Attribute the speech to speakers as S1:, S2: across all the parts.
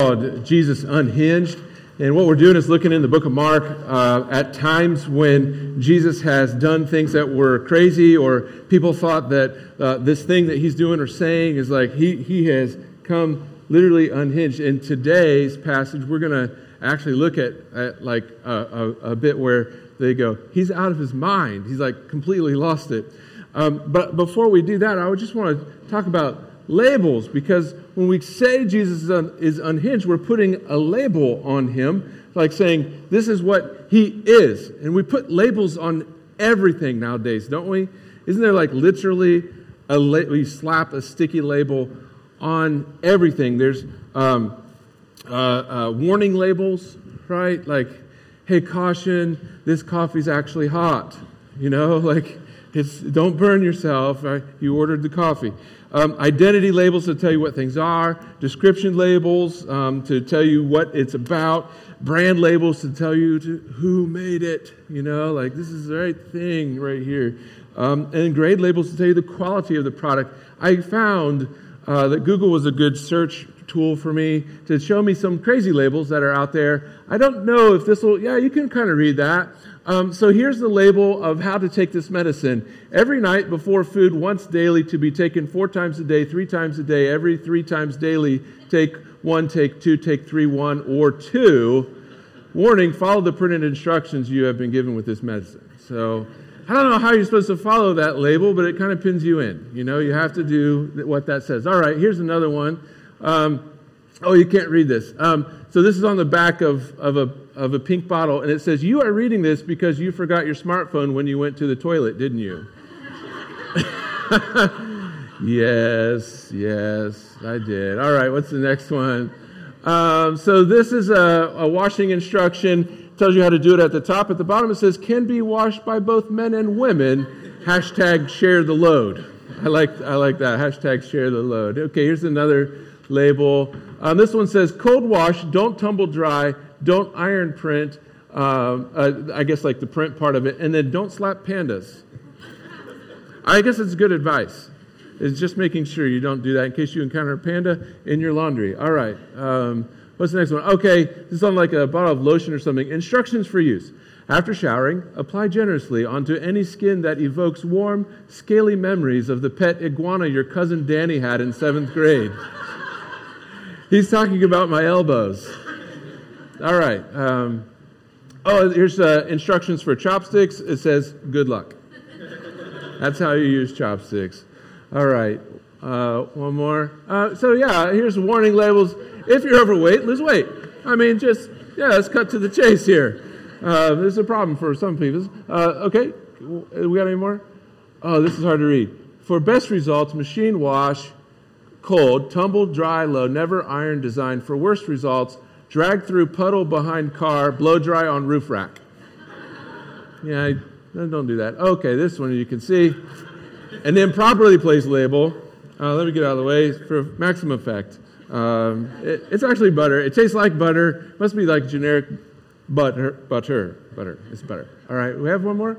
S1: called Jesus Unhinged. And what we're doing is looking in the book of Mark at times when Jesus has done things that were crazy, or people thought that this thing that he's doing or saying is like he has come literally unhinged. In today's passage, we're going to actually look at like a bit where they go, he's out of his mind. He's like completely lost it. But before we do that, I would just want to talk about labels, because when we say Jesus is unhinged, we're putting a label on him, like saying this is what he is. And we put labels on everything nowadays, don't we? Isn't there like literally we slap a sticky label on everything? There's warning labels, right? Like, hey, caution, this coffee's actually hot. You know, like don't burn yourself. Right? You ordered the coffee. Identity labels to tell you what things are, description labels to tell you what it's about, brand labels to tell you who made it, you know, like this is the right thing right here, and grade labels to tell you the quality of the product. I found that Google was a good search tool for me to show me some crazy labels that are out there. I don't know if this will, you can kind of read that. So here's the label of how to take this medicine. Every night before food, once daily, to be taken 4 times a day, 3 times a day, every 3 times daily, take 1, take 2, take 3, 1, or 2. Warning, follow the printed instructions you have been given with this medicine. So I don't know how you're supposed to follow that label, but it kind of pins you in. You know, you have to do what that says. All right, here's another one. You can't read this. So this is on the back of a pink bottle, and it says, you are reading this because you forgot your smartphone when you went to the toilet, didn't you? Yes, I did. All right, what's the next one? So this is a washing instruction. It tells you how to do it at the top. At the bottom it says, can be washed by both men and women. # share the load. I like that. # share the load. Okay, here's another label. This one says, cold wash, don't tumble dry, don't iron print, I guess like the print part of it, and then don't slap pandas. I guess it's good advice. It's just making sure you don't do that in case you encounter a panda in your laundry. All right, what's the next one? Okay, this is on like a bottle of lotion or something. Instructions for use. After showering, apply generously onto any skin that evokes warm, scaly memories of the pet iguana your cousin Danny had in 7th grade. He's talking about my elbows. All right. Here's instructions for chopsticks. It says, good luck. That's how you use chopsticks. All right. One more. Here's warning labels. If you're overweight, lose weight. I mean, let's cut to the chase here. This is a problem for some people. Okay. We got any more? Oh, this is hard to read. For best results, machine wash, cold, tumble dry, low, never iron design. For worst results, drag through puddle behind car, blow dry on roof rack. Don't do that. Okay, this one you can see. And then properly placed label. Let me get out of the way for maximum effect. It's actually butter. It tastes like butter. Must be like generic butter. It's butter. All right, we have one more.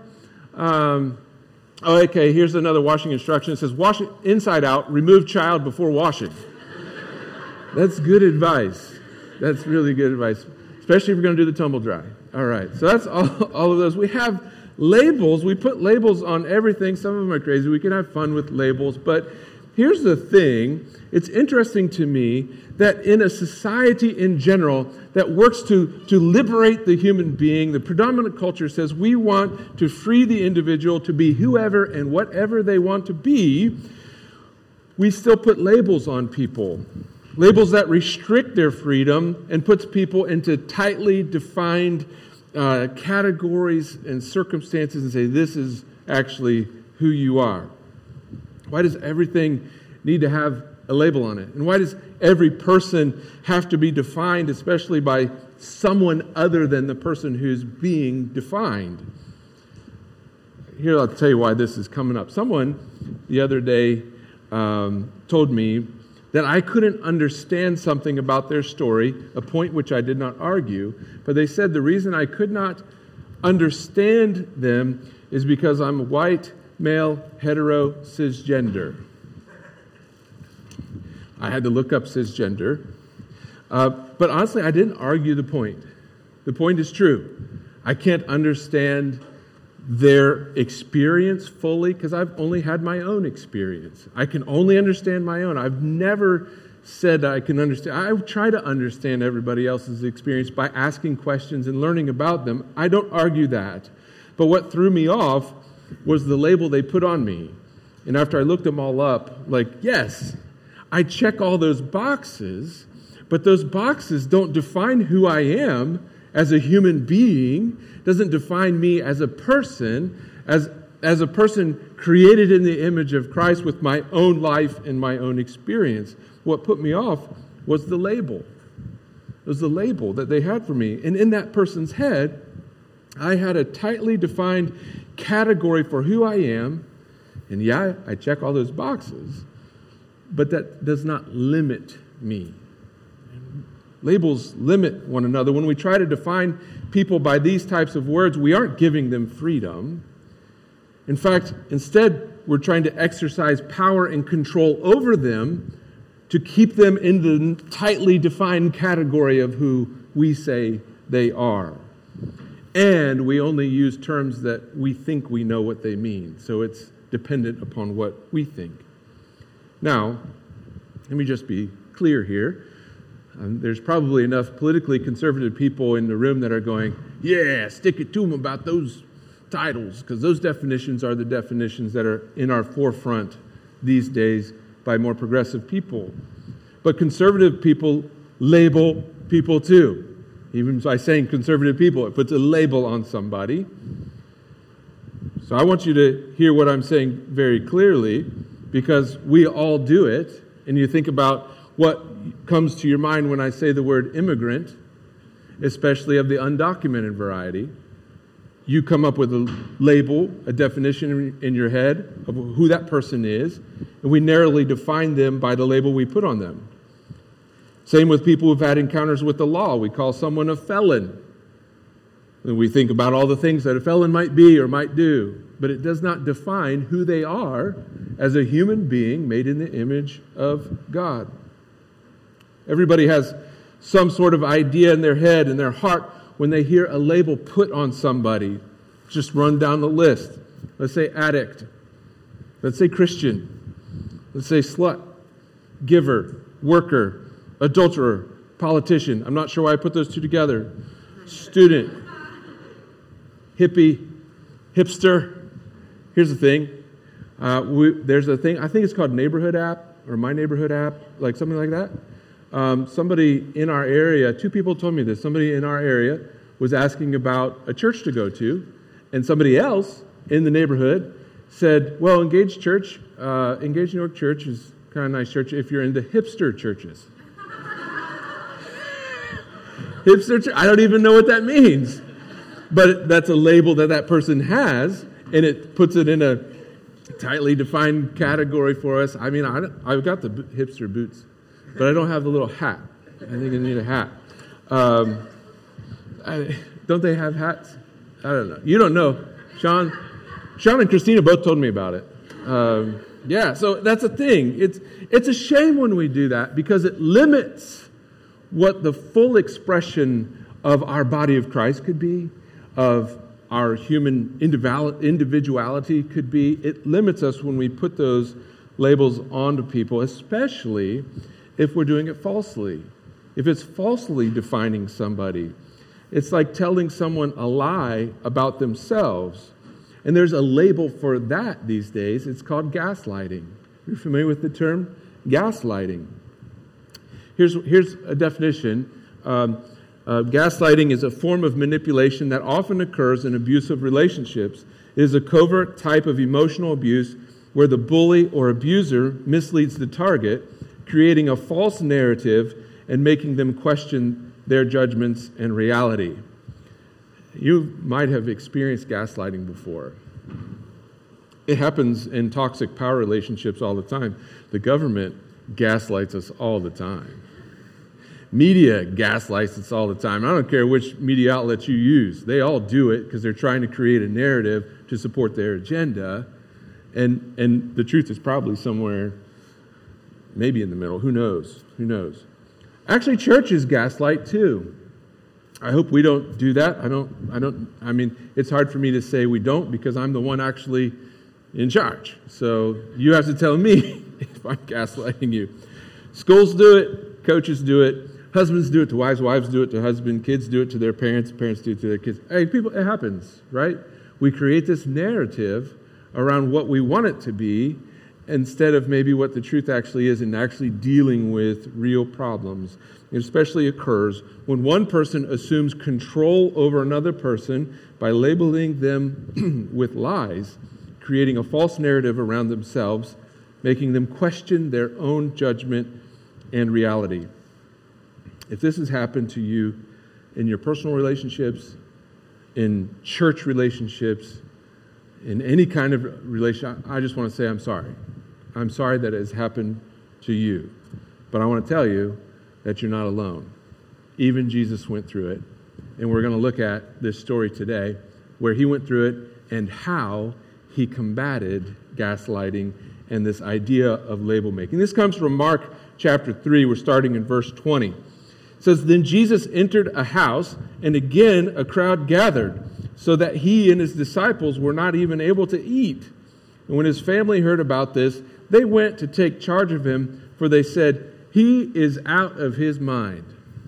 S1: Okay, here's another washing instruction. It says, wash it inside out, remove child before washing. That's good advice. That's really good advice, especially if you're going to do the tumble dry. All right, so that's all of those. We have labels. We put labels on everything. Some of them are crazy. We can have fun with labels, but here's the thing. It's interesting to me that in a society in general that works to liberate the human being, the predominant culture says we want to free the individual to be whoever and whatever they want to be. We still put labels on people. Labels that restrict their freedom and puts people into tightly defined categories and circumstances and say, this is actually who you are. Why does everything need to have a label on it? And why does every person have to be defined, especially by someone other than the person who's being defined? Here, I'll tell you why this is coming up. Someone the other day told me that I couldn't understand something about their story, a point which I did not argue, but they said the reason I could not understand them is because I'm white, male, hetero, cisgender. I had to look up cisgender. But honestly, I didn't argue the point. The point is true. I can't understand their experience fully because I've only had my own experience. I can only understand my own. I've never said I can understand. I try to understand everybody else's experience by asking questions and learning about them. I don't argue that. But what threw me off was the label they put on me. And after I looked them all up, like, yes, I check all those boxes, but those boxes don't define who I am as a human being, doesn't define me as a person, as a person created in the image of Christ with my own life and my own experience. What put me off was the label. It was the label that they had for me. And in that person's head, I had a tightly defined category for who I am. And yeah, I check all those boxes, but that does not limit me. Labels limit one another. When we try to define people by these types of words, we aren't giving them freedom. In fact, instead, we're trying to exercise power and control over them to keep them in the tightly defined category of who we say they are. And we only use terms that we think we know what they mean. So it's dependent upon what we think. Now, let me just be clear here. There's probably enough politically conservative people in the room that are going, yeah, stick it to them about those titles, because those definitions are the definitions that are in our forefront these days by more progressive people. But conservative people label people too. Even by saying conservative people, it puts a label on somebody. So I want you to hear what I'm saying very clearly, because we all do it. And you think about what comes to your mind when I say the word immigrant, especially of the undocumented variety. You come up with a label, a definition in your head of who that person is, and we narrowly define them by the label we put on them. Same with people who've had encounters with the law. We call someone a felon. And we think about all the things that a felon might be or might do, but it does not define who they are as a human being made in the image of God. Everybody has some sort of idea in their head, in their heart, when they hear a label put on somebody. Just run down the list. Let's say addict. Let's say Christian. Let's say slut, giver, worker, adulterer, politician. I'm not sure why I put those two together. Student, hippie, hipster. Here's the thing. There's a thing, I think it's called Neighborhood app or My Neighborhood app, like something like that. Somebody in our area, two people told me this, somebody in our area was asking about a church to go to, and somebody else in the neighborhood said, well, Engage New York Church is kind of a nice church if you're into hipster churches. Hipster church, I don't even know what that means. But that's a label that person has, and it puts it in a tightly defined category for us. I mean, I've got the hipster boots, but I don't have the little hat. I think I need a hat. Don't they have hats? I don't know. You don't know. Sean and Christina both told me about it. Yeah, so that's a thing. It's a shame when we do that because it limits what the full expression of our body of Christ could be, of our human individuality could be. It limits us when we put those labels onto people, especially if we're doing it falsely. If it's falsely defining somebody, it's like telling someone a lie about themselves. And there's a label for that these days. It's called gaslighting. You're familiar with the term? Gaslighting. Here's a definition. Gaslighting is a form of manipulation that often occurs in abusive relationships. It is a covert type of emotional abuse where the bully or abuser misleads the target, creating a false narrative and making them question their judgments and reality. You might have experienced gaslighting before. It happens in toxic power relationships all the time. The government gaslights us all the time. Media gaslights us all the time. I don't care which media outlet you use. They all do it because they're trying to create a narrative to support their agenda. And the truth is probably somewhere maybe in the middle. Who knows? Actually, churches gaslight too. I hope we don't do that. I mean, it's hard for me to say we don't because I'm the one actually in charge. So you have to tell me if I'm gaslighting you. Schools do it, coaches do it, husbands do it to wives, wives do it to husbands, kids do it to their parents, parents do it to their kids. Hey, people, it happens, right? We create this narrative around what we want it to be instead of maybe what the truth actually is and actually dealing with real problems. It especially occurs when one person assumes control over another person by labeling them with lies, creating a false narrative around themselves, making them question their own judgment and reality. If this has happened to you in your personal relationships, in church relationships, in any kind of relationship, I just want to say I'm sorry. I'm sorry that it has happened to you. But I want to tell you that you're not alone. Even Jesus went through it. And we're going to look at this story today where he went through it and how he combated gaslighting and this idea of label making. This comes from Mark chapter 3. We're starting in verse 20. It says, "Then Jesus entered a house, and again a crowd gathered, so that he and his disciples were not even able to eat. And when his family heard about this, they went to take charge of him, for they said, 'He is out of his mind.'"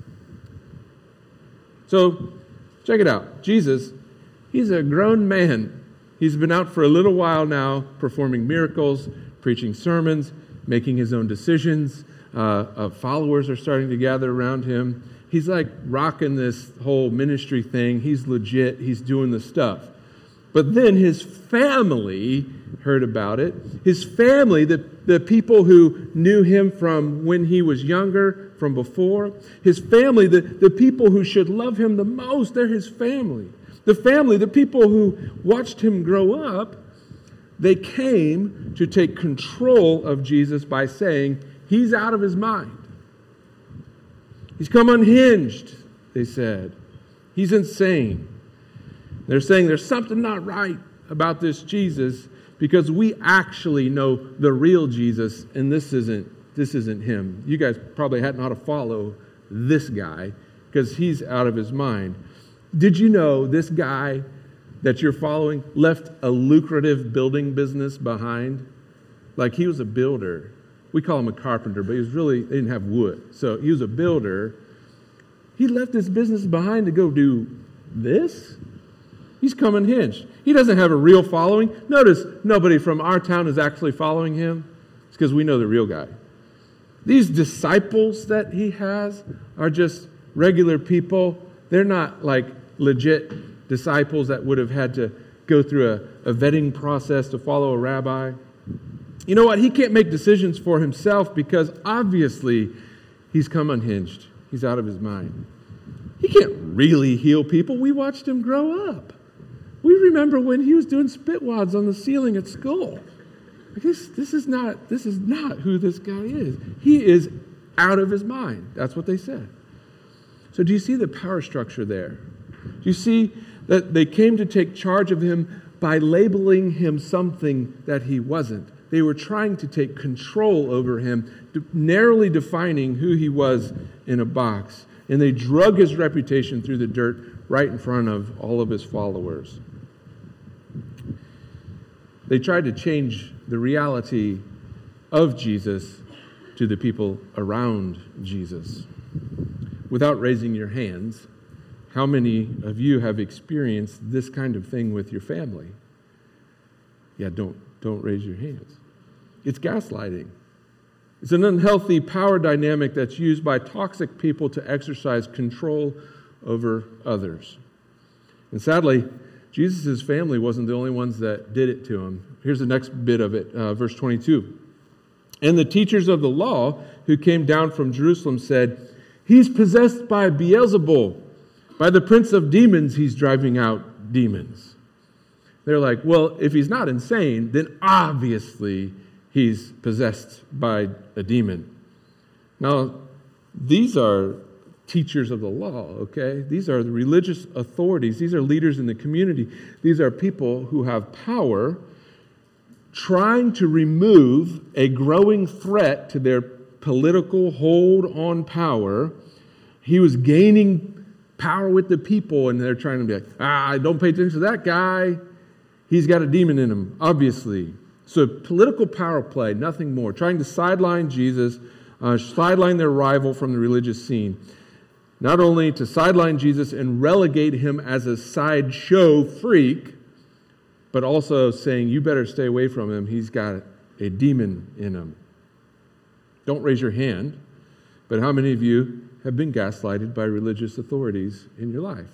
S1: So, check it out. Jesus, he's a grown man. He's been out for a little while now, performing miracles, preaching sermons, making his own decisions. Followers are starting to gather around him. He's like rocking this whole ministry thing. He's legit. He's doing the stuff. But then his family heard about it. His family, the people who knew him from when he was younger, from before. His family, the people who should love him the most, they're his family. The people who watched him grow up, they came to take control of Jesus by saying, "He's out of his mind. He's come unhinged," they said. "He's insane." They're saying there's something not right about this Jesus because we actually know the real Jesus, and this isn't him. You guys probably hadn't ought to follow this guy because he's out of his mind. Did you know this guy that you're following left a lucrative building business behind? Like he was a builder. We call him a carpenter, but they didn't have wood. So he was a builder. He left his business behind to go do this? He's come unhinged. He doesn't have a real following. Notice nobody from our town is actually following him. It's because we know the real guy. These disciples that he has are just regular people. They're not like legit disciples that would have had to go through a vetting process to follow a rabbi. You know what? He can't make decisions for himself because obviously he's come unhinged. He's out of his mind. He can't really heal people. We watched him grow up. We remember when he was doing spit wads on the ceiling at school. This is not who this guy is. He is out of his mind. That's what they said. So do you see the power structure there? Do you see that they came to take charge of him by labeling him something that he wasn't? They were trying to take control over him, narrowly defining who he was in a box. And they drug his reputation through the dirt right in front of all of his followers. They tried to change the reality of Jesus to the people around Jesus. Without raising your hands, how many of you have experienced this kind of thing with your family? Yeah, don't raise your hands. It's gaslighting. It's an unhealthy power dynamic that's used by toxic people to exercise control over others. And sadly, Jesus' family wasn't the only ones that did it to him. Here's the next bit of it, verse 22. "And the teachers of the law who came down from Jerusalem said, 'He's possessed by Beelzebul. By the prince of demons, he's driving out demons.'" They're like, well, if he's not insane, then obviously he's possessed by a demon. Now, these are teachers of the law, okay? These are the religious authorities. These are leaders in the community. These are people who have power trying to remove a growing threat to their political hold on power. He was gaining power with the people, and they're trying to be like, don't pay attention to that guy. He's got a demon in him, obviously. So political power play, nothing more. Trying to sideline Jesus, sideline their rival from the religious scene. Not only to sideline Jesus and relegate him as a sideshow freak, but also saying, you better stay away from him. He's got a demon in him. Don't raise your hand, but how many of you have been gaslighted by religious authorities in your life?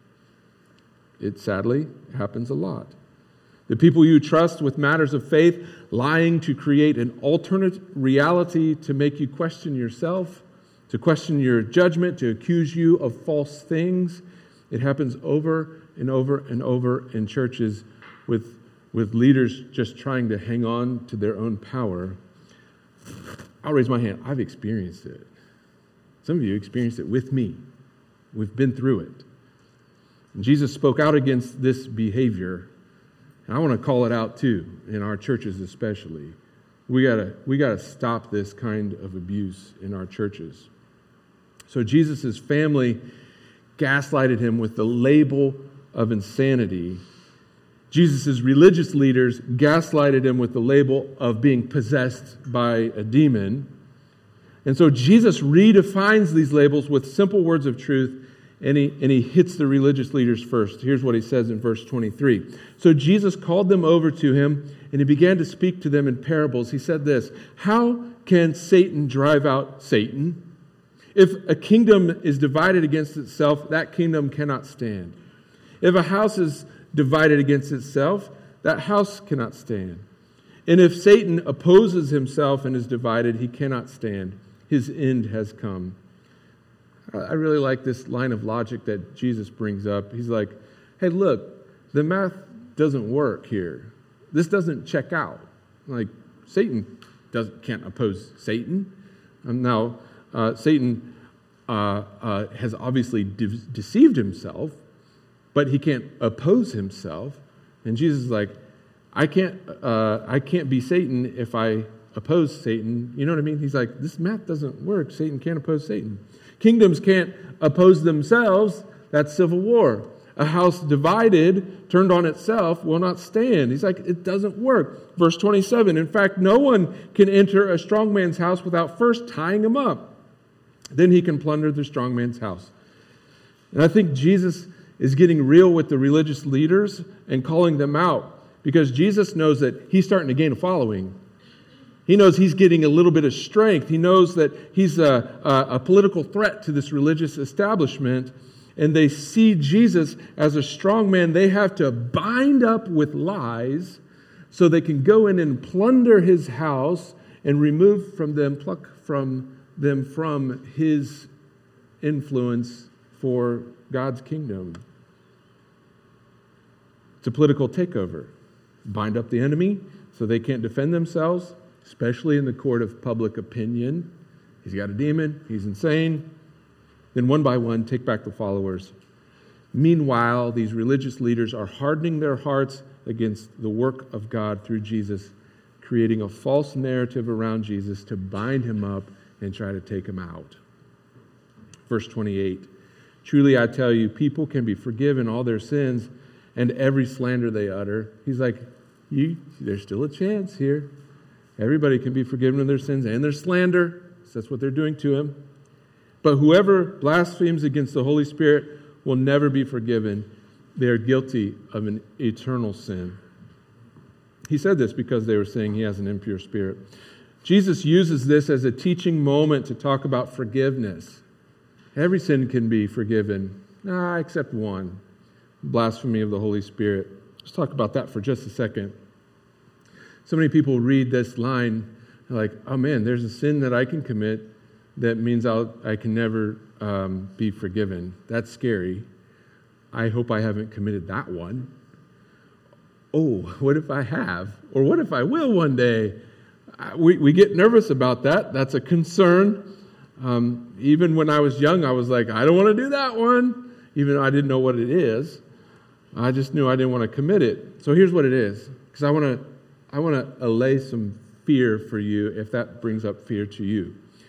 S1: It sadly happens a lot. The people you trust with matters of faith, lying to create an alternate reality to make you question yourself, to question your judgment, to accuse you of false things. It happens over and over and over in churches with leaders just trying to hang on to their own power. I'll raise my hand. I've experienced it. Some of you experienced it with me. We've been through it. And Jesus spoke out against this behavior. And I want to call it out too, in our churches especially. We gotta stop this kind of abuse in our churches. So Jesus' family gaslighted him with the label of insanity. Jesus' religious leaders gaslighted him with the label of being possessed by a demon. And so Jesus redefines these labels with simple words of truth, and he hits the religious leaders first. Here's what he says in verse 23. So Jesus called them over to him, and he began to speak to them in parables. He said this, how can Satan drive out Satan? If a kingdom is divided against itself, that kingdom cannot stand. If a house is divided against itself, that house cannot stand. And if Satan opposes himself and is divided, he cannot stand. His end has come. I really like this line of logic that Jesus brings up. He's like, hey, look, the math doesn't work here. This doesn't check out. Like, Satan can't oppose Satan. Now, Satan has obviously deceived himself, but he can't oppose himself. And Jesus is like, I can't be Satan if I oppose Satan. You know what I mean? He's like, this math doesn't work. Satan can't oppose Satan. Kingdoms can't oppose themselves. That's civil war. A house divided, turned on itself, will not stand. He's like, it doesn't work. Verse 27, in fact, no one can enter a strong man's house without first tying him up. Then he can plunder the strong man's house. And I think Jesus is getting real with the religious leaders and calling them out, because Jesus knows that he's starting to gain a following. He knows he's getting a little bit of strength. He knows that he's a political threat to this religious establishment, and they see Jesus as a strong man they have to bind up with lies so they can go in and plunder his house and pluck from them his influence for God's kingdom. It's a political takeover. Bind up the enemy so they can't defend themselves, especially in the court of public opinion. He's got a demon. He's insane. Then one by one, take back the followers. Meanwhile, these religious leaders are hardening their hearts against the work of God through Jesus, creating a false narrative around Jesus to bind him up and try to take him out. Verse 28, truly I tell you, people can be forgiven all their sins and every slander they utter. He's like, there's still a chance here. Everybody can be forgiven of their sins and their slander. So that's what they're doing to him. But whoever blasphemes against the Holy Spirit will never be forgiven. They are guilty of an eternal sin. He said this because they were saying he has an impure spirit. Jesus uses this as a teaching moment to talk about forgiveness. Every sin can be forgiven, except one, blasphemy of the Holy Spirit. Let's talk about that for just a second. So many people read this line like, oh man, there's a sin that I can commit that means I can never be forgiven. That's scary. I hope I haven't committed that one. Oh, what if I have? Or what if I will one day? We get nervous about that. That's a concern. Even when I was young, I was like, I don't want to do that one, even though I didn't know what it is. I just knew I didn't want to commit it. So here's what it is, because I want to allay some fear for you if that brings up fear to you.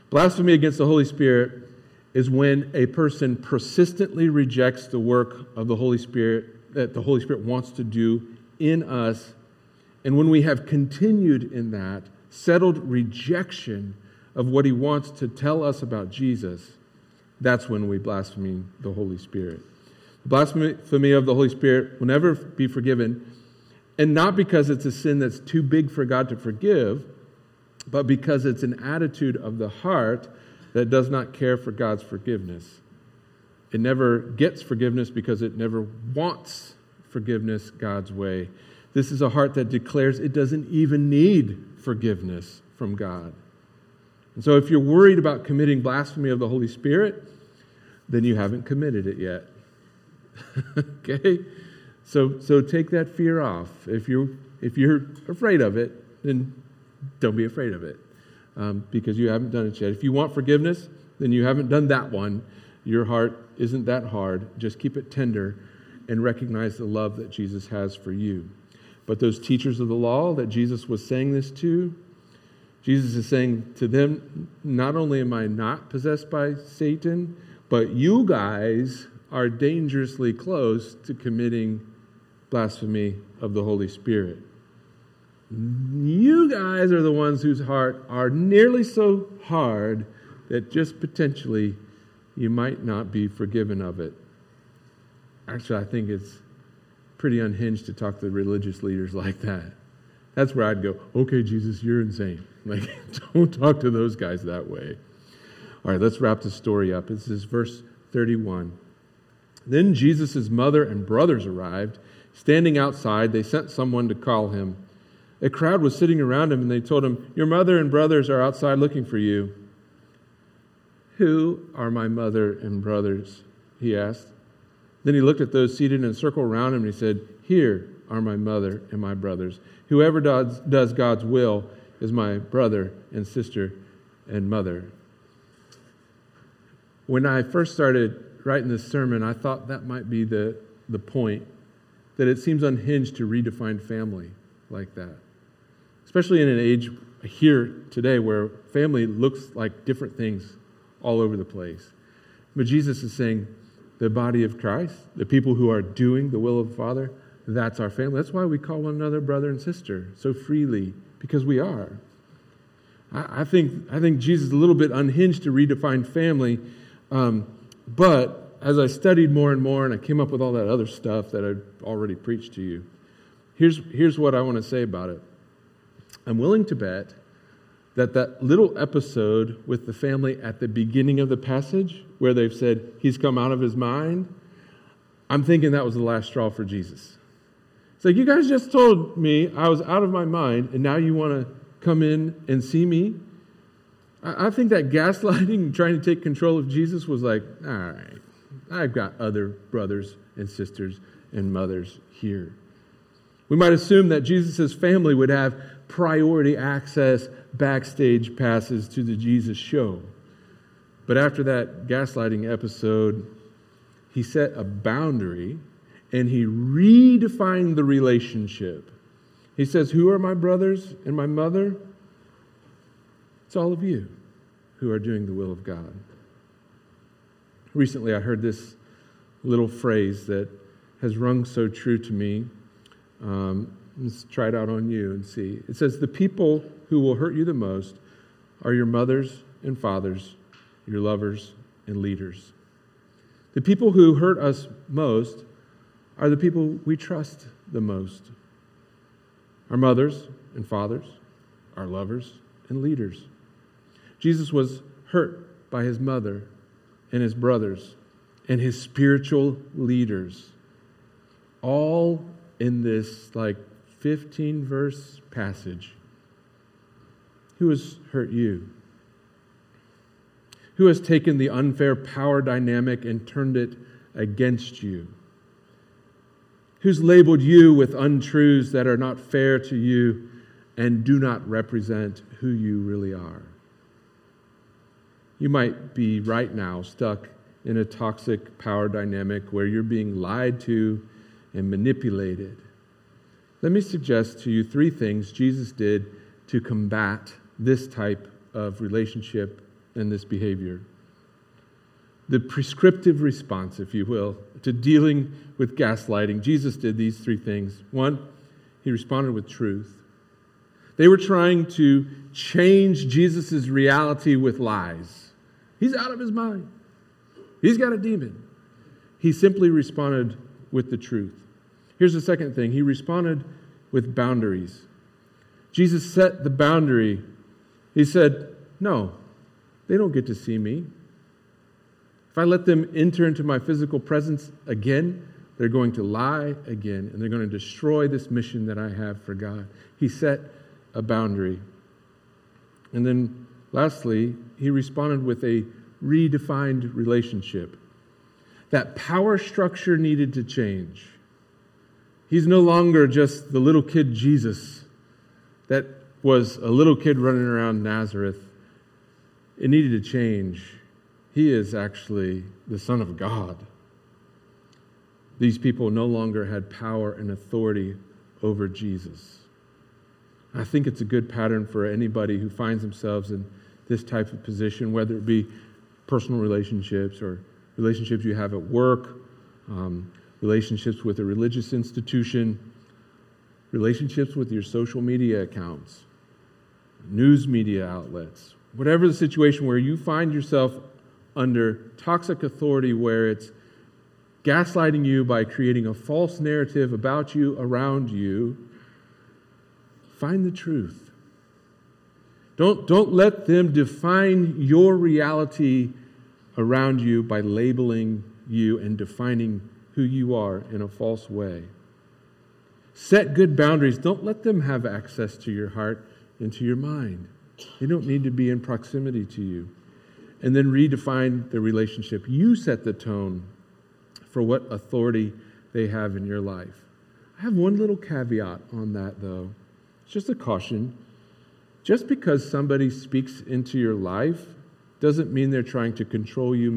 S1: Blasphemy against the Holy Spirit is when a person persistently rejects the work of the Holy Spirit that the Holy Spirit wants to do in us. And when we have continued in that, settled rejection of what he wants to tell us about Jesus, that's when we blaspheme the Holy Spirit. Blasphemy of the Holy Spirit will never be forgiven, and not because it's a sin that's too big for God to forgive, but because it's an attitude of the heart that does not care for God's forgiveness. It never gets forgiveness because it never wants forgiveness God's way. This is a heart that declares it doesn't even need forgiveness from God. And so if you're worried about committing blasphemy of the Holy Spirit, then you haven't committed it yet. Okay? So take that fear off. If you're afraid of it, then don't be afraid of it, because you haven't done it yet. If you want forgiveness, then you haven't done that one. Your heart isn't that hard. Just keep it tender and recognize the love that Jesus has for you. But those teachers of the law that Jesus was saying this to, Jesus is saying to them, not only am I not possessed by Satan, but you guys are dangerously close to committing blasphemy of the Holy Spirit. You guys are the ones whose heart are nearly so hard that just potentially you might not be forgiven of it. Actually, I think it's pretty unhinged to talk to religious leaders like that. That's where I'd go, okay, Jesus, you're insane. Like, don't talk to those guys that way. All right, let's wrap the story up. This is verse 31. Then Jesus' mother and brothers arrived. Standing outside, they sent someone to call him. A crowd was sitting around him, and they told him, your mother and brothers are outside looking for you. Who are my mother and brothers? He asked. Then he looked at those seated in a circle around him, and he said, here are my mother and my brothers. Whoever does God's will is my brother and sister and mother. When I first started writing this sermon, I thought that might be the point, that it seems unhinged to redefine family like that. Especially in an age here today where family looks like different things all over the place. But Jesus is saying the body of Christ, the people who are doing the will of the Father, that's our family. That's why we call one another brother and sister so freely, because we are. I think Jesus is a little bit unhinged to redefine family, but as I studied more and more and I came up with all that other stuff that I've already preached to you, here's what I want to say about it. I'm willing to bet that little episode with the family at the beginning of the passage where they've said he's come out of his mind, I'm thinking that was the last straw for Jesus. It's like, you guys just told me I was out of my mind, and now you want to come in and see me? I think that gaslighting and trying to take control of Jesus was like, all right, I've got other brothers and sisters and mothers here. We might assume that Jesus' family would have priority access, backstage passes to the Jesus show. But after that gaslighting episode, he set a boundary and he redefined the relationship. He says, who are my brothers and my mother? It's all of you who are doing the will of God. Recently, I heard this little phrase that has rung so true to me. Let's try it out on you and see. It says, the people who will hurt you the most are your mothers and fathers, your lovers and leaders. The people who hurt us most are the people we trust the most. Our mothers and fathers, our lovers and leaders. Jesus was hurt by his mother and his brothers and his spiritual leaders, all in this 15-verse passage. Who has hurt you? Who has taken the unfair power dynamic and turned it against you? Who's labeled you with untruths that are not fair to you and do not represent who you really are? You might be right now stuck in a toxic power dynamic where you're being lied to and manipulated. Let me suggest to you 3 things Jesus did to combat this type of relationship and this behavior. The prescriptive response, if you will, to dealing with gaslighting. Jesus did these three things. One, he responded with truth. They were trying to change Jesus' reality with lies. He's out of his mind. He's got a demon. He simply responded with the truth. Here's the second thing. He responded with boundaries. Jesus set the boundary. He said, no, they don't get to see me. If I let them enter into my physical presence again, they're going to lie again, and they're going to destroy this mission that I have for God. He set a boundary. And then lastly, he responded with a redefined relationship. That power structure needed to change. He's no longer just the little kid Jesus that was a little kid running around Nazareth. It needed to change. He is actually the Son of God. These people no longer had power and authority over Jesus. I think it's a good pattern for anybody who finds themselves in this type of position, whether it be personal relationships or relationships you have at work, relationships with a religious institution, relationships with your social media accounts, news media outlets, whatever the situation where you find yourself under toxic authority where it's gaslighting you by creating a false narrative about you, around you, find the truth. Don't let them define your reality around you by labeling you and defining who you are in a false way. Set good boundaries. Don't let them have access to your heart and to your mind. They don't need to be in proximity to you. And then redefine the relationship. You set the tone for what authority they have in your life. I have one little caveat on that, though. It's just a caution. Just because somebody speaks into your life doesn't mean they're trying to control you,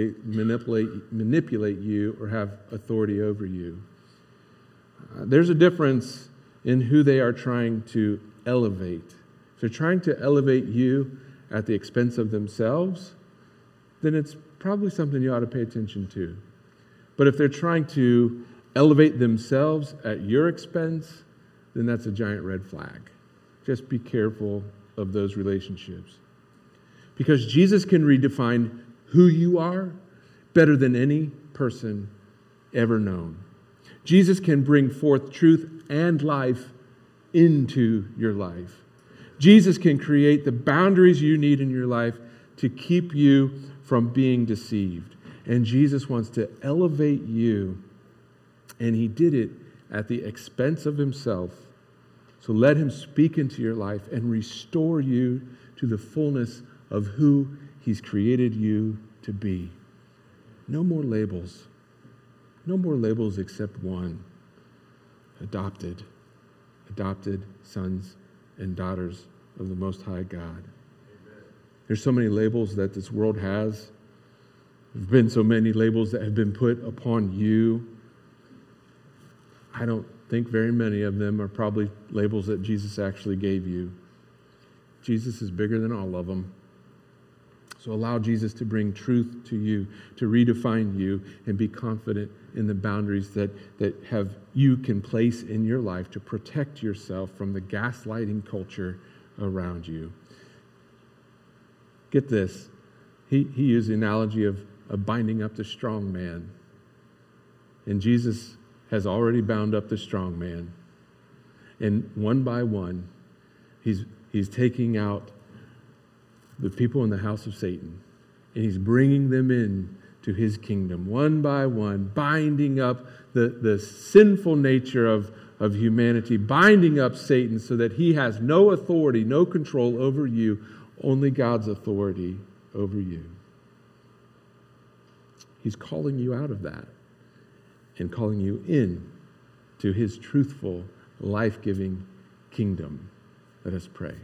S1: manipulate you, or have authority over you. There's a difference in who they are trying to elevate. If they're trying to elevate you at the expense of themselves, then it's probably something you ought to pay attention to. But if they're trying to elevate themselves at your expense, then that's a giant red flag. Just be careful of those relationships. Because Jesus can redefine who you are better than any person ever known. Jesus can bring forth truth and life into your life. Jesus can create the boundaries you need in your life to keep you from being deceived. And Jesus wants to elevate you, and he did it at the expense of himself. So let him speak into your life and restore you to the fullness of who he's created you to be. No more labels. No more labels except one. Adopted sons and daughters of the Most High God. Amen. There's so many labels that this world has. There's been so many labels that have been put upon you. I don't think very many of them are probably labels that Jesus actually gave you. Jesus is bigger than all of them. So allow Jesus to bring truth to you, to redefine you, and be confident in the boundaries that you can place in your life to protect yourself from the gaslighting culture around you. Get this. He used the analogy of binding up the strong man. And Jesus has already bound up the strong man. And one by one, he's taking out the people in the house of Satan, and he's bringing them in to his kingdom, one by one, binding up the sinful nature of humanity, binding up Satan so that he has no authority, no control over you, only God's authority over you. He's calling you out of that and calling you in to his truthful, life-giving kingdom. Let us pray.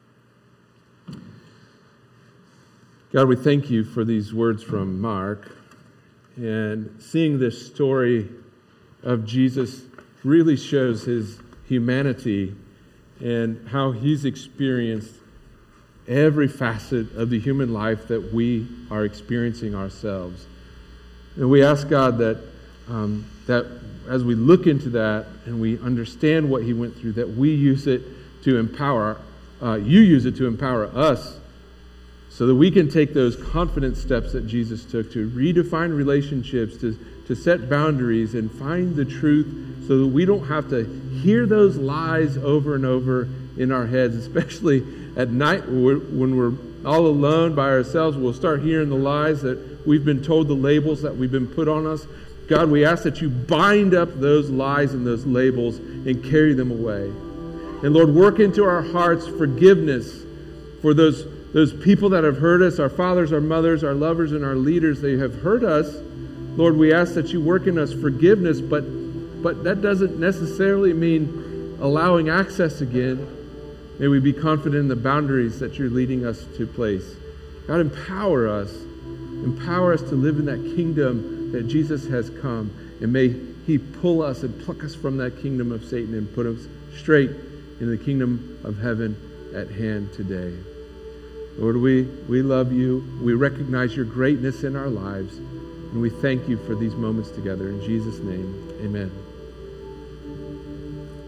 S1: God, we thank you for these words from Mark. And seeing this story of Jesus really shows his humanity and how he's experienced every facet of the human life that we are experiencing ourselves. And we ask God that that as we look into that and we understand what he went through, that we use it to empower, you use it to empower us so that we can take those confident steps that Jesus took to redefine relationships, to set boundaries and find the truth so that we don't have to hear those lies over and over in our heads, especially at night when we're all alone by ourselves. We'll start hearing the lies that we've been told, the labels that we've been put on us. God, we ask that you bind up those lies and those labels and carry them away. And Lord, work into our hearts forgiveness for those people that have hurt us, our fathers, our mothers, our lovers, and our leaders. They have hurt us. Lord, we ask that you work in us forgiveness, but that doesn't necessarily mean allowing access again. May we be confident in the boundaries that you're leading us to place. God, empower us. Empower us to live in that kingdom that Jesus has come. And may he pull us and pluck us from that kingdom of Satan and put us straight in the kingdom of heaven at hand today. Lord, we love you. We recognize your greatness in our lives. And we thank you for these moments together. In Jesus' name, amen.